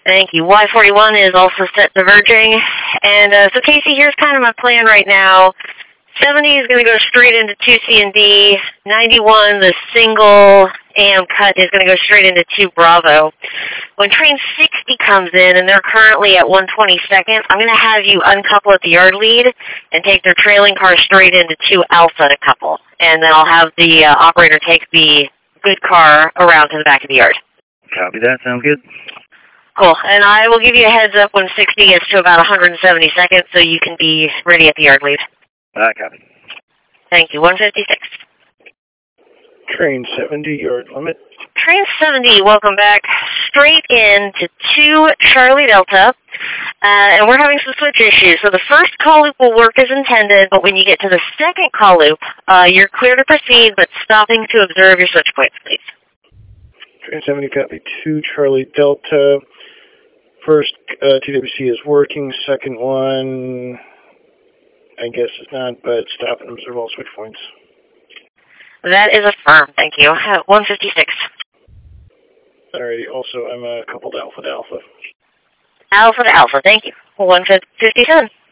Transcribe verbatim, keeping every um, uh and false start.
Thank you. Y forty-one is also set diverging. And uh, so, Casey, here's kind of my plan right now. seventy is going to go straight into two C and D. ninety-one, the single A M cut, is going to go straight into two Bravo. When train sixty comes in, and they're currently at one twenty-second, I'm going to have you uncouple at the yard lead and take their trailing car straight into two Alpha to couple. And then I'll have the uh, operator take the good car around to the back of the yard. Copy that. Sounds good. Cool. And I will give you a heads up when sixty gets to about one seventy seconds so you can be ready at the yard lead. All right, copy. Thank you. one fifty-six. Train seventy, yard limit. Train seventy, welcome back. Straight in to two Charlie Delta. Uh, and we're having some switch issues. So the first call loop will work as intended, but when you get to the second call loop, uh, you're clear to proceed, but stopping to observe your switch points, please. Train seventy, copy. two Charlie Delta. First uh, T W C is working. Second one, I guess it's not, but stop and observe all switch points. That is affirmed. Thank you. Uh, one fifty-six. Alrighty. Also, I'm uh, coupled Alpha to Alpha. Alpha to Alpha. Thank you. one fifty-seven.